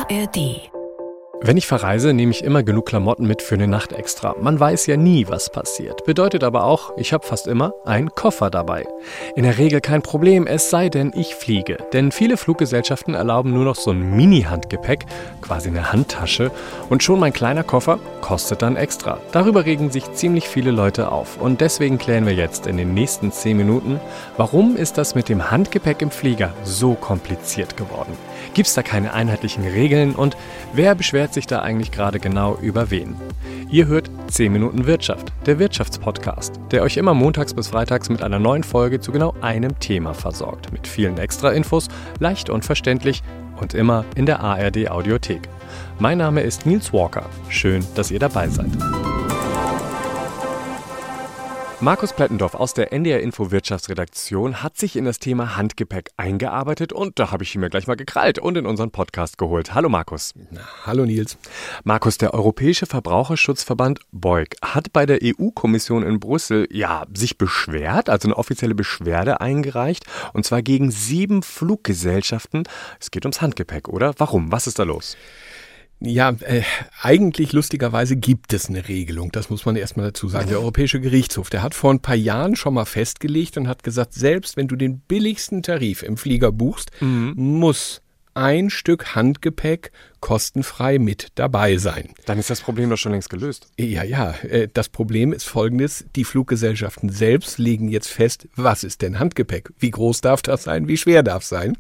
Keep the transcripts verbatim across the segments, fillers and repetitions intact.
A R D. Wenn ich verreise, nehme ich immer genug Klamotten mit für eine Nacht extra. Man weiß ja nie, was passiert. Bedeutet aber auch, ich habe fast immer einen Koffer dabei. In der Regel kein Problem, es sei denn, ich fliege. Denn viele Fluggesellschaften erlauben nur noch so ein Mini-Handgepäck, quasi eine Handtasche. Und schon mein kleiner Koffer kostet dann extra. Darüber regen sich ziemlich viele Leute auf. Und deswegen klären wir jetzt in den nächsten zehn Minuten, warum ist das mit dem Handgepäck im Flieger so kompliziert geworden? Gibt es da keine einheitlichen Regeln und wer beschwert sich da eigentlich gerade genau über wen? Ihr hört zehn Minuten Wirtschaft, der Wirtschaftspodcast, der euch immer montags bis freitags mit einer neuen Folge zu genau einem Thema versorgt. Mit vielen Extra-Infos, leicht und verständlich und immer in der A R D Audiothek. Mein Name ist Nils Walker. Schön, dass ihr dabei seid. Markus Plettendorf aus der N D R Info Wirtschaftsredaktion hat sich in das Thema Handgepäck eingearbeitet und da habe ich ihn mir gleich mal gekrallt und in unseren Podcast geholt. Hallo Markus. Na, hallo Nils. Markus, der Europäische Verbraucherschutzverband BEuC hat bei der E U-Kommission in Brüssel ja sich beschwert, also eine offizielle Beschwerde eingereicht und zwar gegen sieben Fluggesellschaften. Es geht ums Handgepäck, oder? Warum? Was ist da los? Ja, äh, eigentlich lustigerweise gibt es eine Regelung, das muss man erstmal dazu sagen. Der Europäische Gerichtshof, der hat vor ein paar Jahren schon mal festgelegt und hat gesagt, selbst wenn du den billigsten Tarif im Flieger buchst, mhm. muss ein Stück Handgepäck kostenfrei mit dabei sein. Dann ist das Problem doch schon längst gelöst. Ja, ja. Äh, das Problem ist folgendes. Die Fluggesellschaften selbst legen jetzt fest, was ist denn Handgepäck? Wie groß darf das sein? Wie schwer darf es sein?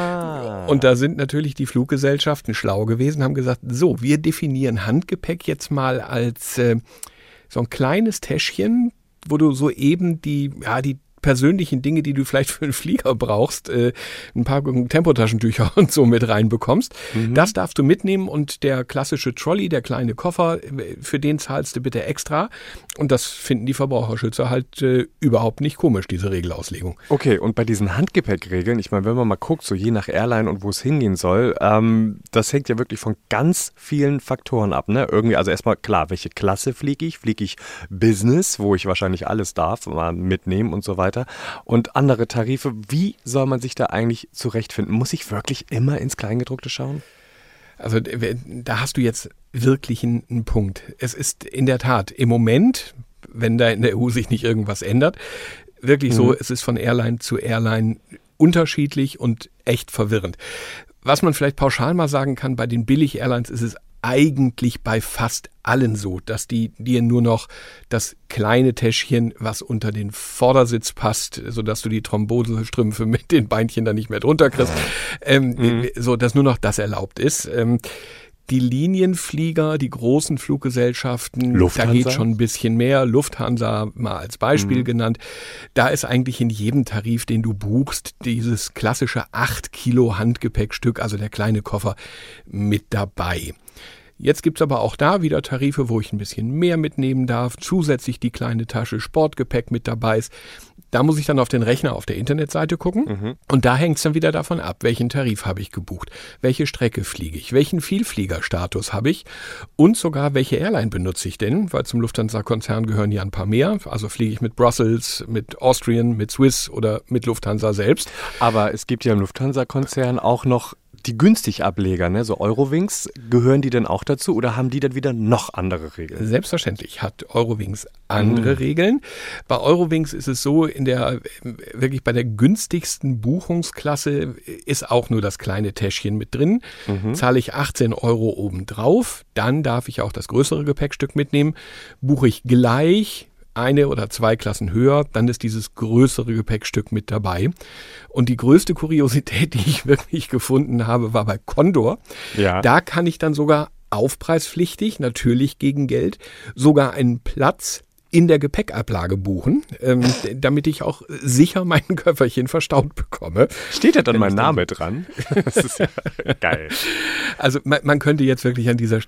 Ah. Und da sind natürlich die Fluggesellschaften schlau gewesen, haben gesagt, so, wir definieren Handgepäck jetzt mal als äh, so ein kleines Täschchen, wo du so eben die, ja, die persönlichen Dinge, die du vielleicht für einen Flieger brauchst, äh, ein paar Tempotaschentücher und so mit reinbekommst. Mhm. Das darfst du mitnehmen und der klassische Trolley, der kleine Koffer, für den zahlst du bitte extra. Und das finden die Verbraucherschützer halt äh, überhaupt nicht komisch, diese Regelauslegung. Okay, und bei diesen Handgepäckregeln, ich meine, wenn man mal guckt, so je nach Airline und wo es hingehen soll, ähm, das hängt ja wirklich von ganz vielen Faktoren ab, ne? Irgendwie, also erstmal klar, welche Klasse fliege ich? Fliege ich Business, wo ich wahrscheinlich alles darf, mal mitnehmen und so weiter. Und andere Tarife, wie soll man sich da eigentlich zurechtfinden? Muss ich wirklich immer ins Kleingedruckte schauen? Also da hast du jetzt wirklich einen, einen Punkt. Es ist in der Tat im Moment, wenn da in der E U sich nicht irgendwas ändert, wirklich mhm. so, es ist von Airline zu Airline unterschiedlich und echt verwirrend. Was man vielleicht pauschal mal sagen kann, bei den Billig-Airlines ist es eigentlich bei fast allen so, dass die dir nur noch das kleine Täschchen, was unter den Vordersitz passt, sodass du die Thrombosestrümpfe mit den Beinchen dann nicht mehr drunter kriegst, ähm, mhm. so dass nur noch das erlaubt ist. Ähm, Die Linienflieger, die großen Fluggesellschaften, Lufthansa? Da geht schon ein bisschen mehr. Lufthansa mal als Beispiel mhm. genannt. Da ist eigentlich in jedem Tarif, den du buchst, dieses klassische acht Kilo Handgepäckstück, also der kleine Koffer, mit dabei. Jetzt gibt's aber auch da wieder Tarife, wo ich ein bisschen mehr mitnehmen darf. Zusätzlich die kleine Tasche Sportgepäck mit dabei ist. Da muss ich dann auf den Rechner auf der Internetseite gucken. Mhm. Und da hängt's dann wieder davon ab, welchen Tarif habe ich gebucht, welche Strecke fliege ich, welchen Vielfliegerstatus habe ich und sogar welche Airline benutze ich denn, weil zum Lufthansa-Konzern gehören ja ein paar mehr. Also fliege ich mit Brussels, mit Austrian, mit Swiss oder mit Lufthansa selbst. Aber es gibt ja im Lufthansa-Konzern auch noch die günstig Ableger, ne? So Eurowings, gehören die denn auch dazu oder haben die dann wieder noch andere Regeln? Selbstverständlich hat Eurowings andere mhm. Regeln. Bei Eurowings ist es so, in der wirklich bei der günstigsten Buchungsklasse ist auch nur das kleine Täschchen mit drin. Mhm. Zahle ich achtzehn Euro obendrauf, dann darf ich auch das größere Gepäckstück mitnehmen. Buche ich gleich eine oder zwei Klassen höher, dann ist dieses größere Gepäckstück mit dabei. Und die größte Kuriosität, die ich wirklich gefunden habe, war bei Condor. Ja. Da kann ich dann sogar aufpreispflichtig, natürlich gegen Geld, sogar einen Platz in der Gepäckablage buchen, ähm, damit ich auch sicher mein Köfferchen verstaut bekomme. Steht da dann mein Name dran? Das ist ja geil. Also man, man könnte jetzt wirklich an dieser Stelle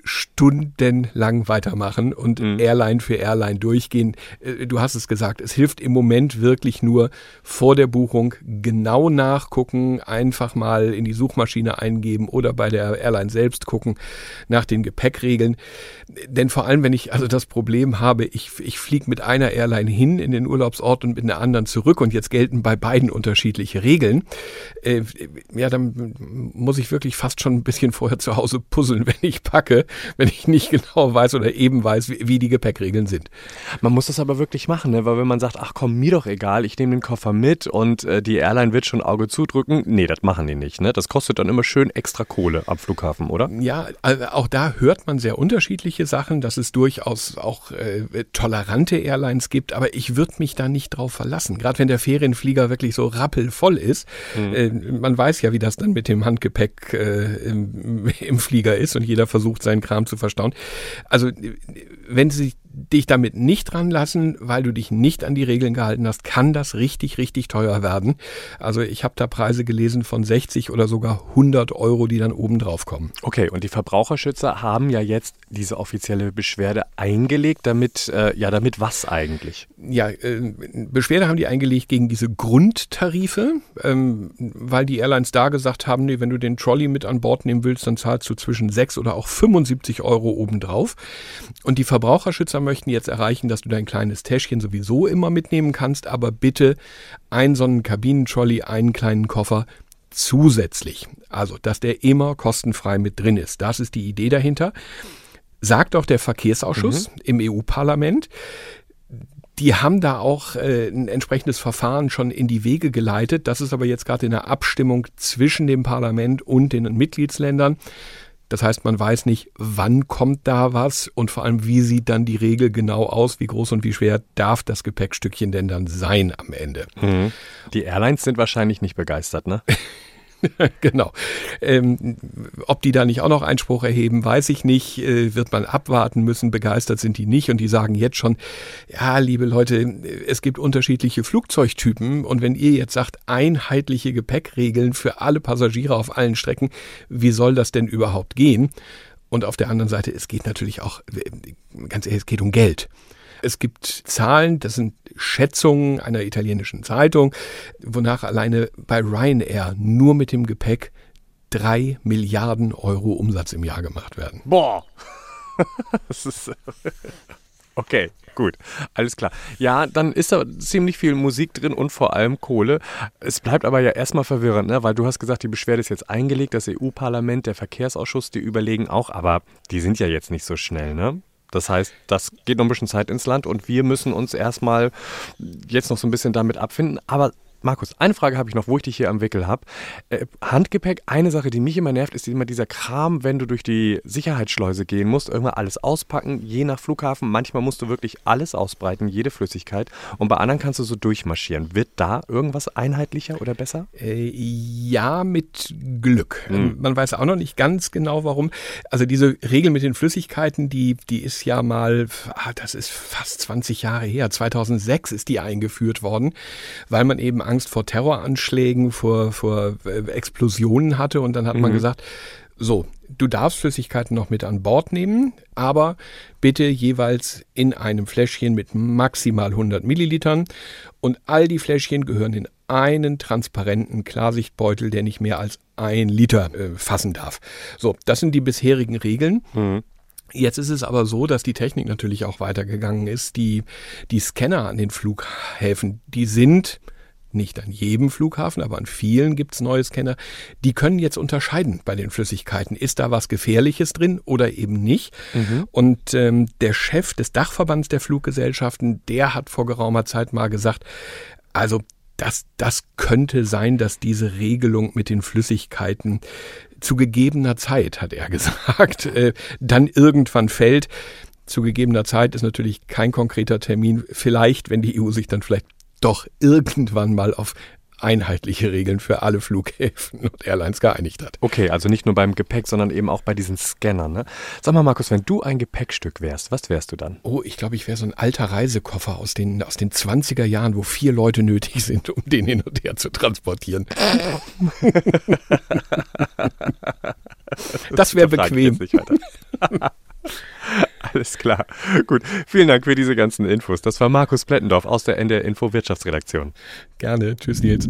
stundenlang weitermachen und mhm. Airline für Airline durchgehen. Du hast es gesagt, es hilft im Moment wirklich nur vor der Buchung genau nachgucken, einfach mal in die Suchmaschine eingeben oder bei der Airline selbst gucken nach den Gepäckregeln. Denn vor allem, wenn ich also das Problem habe, ich, ich fliege mit einer Airline hin in den Urlaubsort und mit einer anderen zurück und jetzt gelten bei beiden unterschiedliche Regeln, äh, ja, dann muss ich wirklich fast schon ein bisschen vorher zu Hause puzzeln, wenn ich packe, wenn ich nicht genau weiß oder eben weiß, wie, wie die Gepäckregeln sind. Man muss das aber wirklich machen, ne? Weil wenn man sagt, ach komm, mir doch egal, ich nehme den Koffer mit und äh, die Airline wird schon Auge zudrücken, nee, das machen die nicht. Ne? Das kostet dann immer schön extra Kohle am Flughafen, oder? Ja, also auch da hört man sehr unterschiedliche Sachen, dass es durchaus auch äh, tolerante Airlines gibt, aber ich würde mich da nicht drauf verlassen. Gerade wenn der Ferienflieger wirklich so rappelvoll ist. Mhm. Äh, man weiß ja, wie das dann mit dem Handgepäck äh, im, im Flieger ist und jeder versucht, seinen Kram zu verstauen. Also wenn sie dich damit nicht dran lassen, weil du dich nicht an die Regeln gehalten hast, kann das richtig, richtig teuer werden. Also ich habe da Preise gelesen von sechzig oder sogar hundert Euro, die dann oben drauf kommen. Okay, und die Verbraucherschützer haben ja jetzt diese offizielle Beschwerde eingelegt, damit, äh, ja, damit was eigentlich? Ja, äh, Beschwerde haben die eingelegt gegen diese Grundtarife, ähm, weil die Airlines da gesagt haben, nee, wenn du den Trolley mit an Bord nehmen willst, dann zahlst du zwischen sechs oder auch fünfundsiebzig Euro obendrauf. Und die Verbraucherschützer möchten jetzt erreichen, dass du dein kleines Täschchen sowieso immer mitnehmen kannst, aber bitte einen so einen Kabinentrolley, einen kleinen Koffer zusätzlich. Also, dass der immer kostenfrei mit drin ist. Das ist die Idee dahinter. Sagt auch der Verkehrsausschuss mhm. im E U-Parlament. Die haben da auch äh, ein entsprechendes Verfahren schon in die Wege geleitet. Das ist aber jetzt gerade in der Abstimmung zwischen dem Parlament und den Mitgliedsländern. Das heißt, man weiß nicht, wann kommt da was und vor allem, wie sieht dann die Regel genau aus, wie groß und wie schwer darf das Gepäckstückchen denn dann sein am Ende. Mhm. Die Airlines sind wahrscheinlich nicht begeistert, ne? Genau. Ähm, ob die da nicht auch noch Einspruch erheben, weiß ich nicht. Äh, wird man abwarten müssen. Begeistert sind die nicht. Und die sagen jetzt schon, ja, liebe Leute, es gibt unterschiedliche Flugzeugtypen. Und wenn ihr jetzt sagt, einheitliche Gepäckregeln für alle Passagiere auf allen Strecken, wie soll das denn überhaupt gehen? Und auf der anderen Seite, es geht natürlich auch, ganz ehrlich, es geht um Geld. Es gibt Zahlen, das sind Schätzungen einer italienischen Zeitung, wonach alleine bei Ryanair nur mit dem Gepäck drei Milliarden Euro Umsatz im Jahr gemacht werden. Boah! Das ist okay, gut, alles klar. Ja, dann ist da ziemlich viel Musik drin und vor allem Kohle. Es bleibt aber ja erstmal verwirrend, ne? Weil du hast gesagt, die Beschwerde ist jetzt eingelegt, das E U-Parlament, der Verkehrsausschuss, die überlegen auch, aber die sind ja jetzt nicht so schnell, ne? Das heißt, das geht noch ein bisschen Zeit ins Land und wir müssen uns erstmal jetzt noch so ein bisschen damit abfinden. Aber Markus, eine Frage habe ich noch, wo ich dich hier am Wickel habe. Äh, Handgepäck, eine Sache, die mich immer nervt, ist immer dieser Kram, wenn du durch die Sicherheitsschleuse gehen musst, irgendwann alles auspacken, je nach Flughafen. Manchmal musst du wirklich alles ausbreiten, jede Flüssigkeit. Und bei anderen kannst du so durchmarschieren. Wird da irgendwas einheitlicher oder besser? Äh, ja, mit Glück. Hm. Man weiß auch noch nicht ganz genau, warum. Also diese Regel mit den Flüssigkeiten, die, die ist ja mal, ah, das ist fast zwanzig Jahre her. zweitausendsechs ist die eingeführt worden, weil man eben Angst vor Terroranschlägen, vor, vor äh, Explosionen hatte. Und dann hat mhm. man gesagt, so, du darfst Flüssigkeiten noch mit an Bord nehmen, aber bitte jeweils in einem Fläschchen mit maximal hundert Millilitern. Und all die Fläschchen gehören in einen transparenten Klarsichtbeutel, der nicht mehr als ein Liter äh, fassen darf. So, das sind die bisherigen Regeln. Mhm. Jetzt ist es aber so, dass die Technik natürlich auch weitergegangen ist. Die, die Scanner an den Flughäfen, die sind nicht an jedem Flughafen, aber an vielen gibt es neue Scanner. Die können jetzt unterscheiden bei den Flüssigkeiten. Ist da was Gefährliches drin oder eben nicht? Mhm. Und ähm, der Chef des Dachverbands der Fluggesellschaften, der hat vor geraumer Zeit mal gesagt, also das, das könnte sein, dass diese Regelung mit den Flüssigkeiten zu gegebener Zeit, hat er gesagt, äh, dann irgendwann fällt. Zu gegebener Zeit ist natürlich kein konkreter Termin. Vielleicht, wenn die E U sich dann vielleicht doch irgendwann mal auf einheitliche Regeln für alle Flughäfen und Airlines geeinigt hat. Okay, also nicht nur beim Gepäck, sondern eben auch bei diesen Scannern, ne? Sag mal, Markus, wenn du ein Gepäckstück wärst, was wärst du dann? Oh, ich glaube, ich wäre so ein alter Reisekoffer aus den, aus den zwanziger Jahren, wo vier Leute nötig sind, um den hin und her zu transportieren. Das wäre bequem. Alles klar. Gut, vielen Dank für diese ganzen Infos. Das war Markus Plettendorf aus der N D R Info Wirtschaftsredaktion. Gerne. Tschüss, Nils.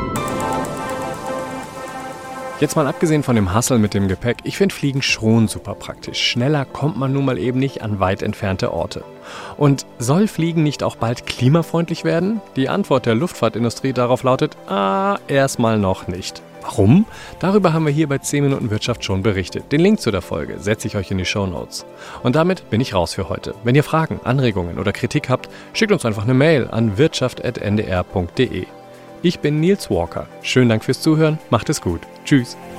Jetzt mal abgesehen von dem Hassel mit dem Gepäck, ich finde Fliegen schon super praktisch. Schneller kommt man nun mal eben nicht an weit entfernte Orte. Und soll Fliegen nicht auch bald klimafreundlich werden? Die Antwort der Luftfahrtindustrie darauf lautet, ah, erstmal noch nicht. Warum? Darüber haben wir hier bei zehn Minuten Wirtschaft schon berichtet. Den Link zu der Folge setze ich euch in die Shownotes. Und damit bin ich raus für heute. Wenn ihr Fragen, Anregungen oder Kritik habt, schickt uns einfach eine Mail an wirtschaft punkt n d r punkt d e. Ich bin Nils Walker. Schönen Dank fürs Zuhören. Macht es gut. Tschüss.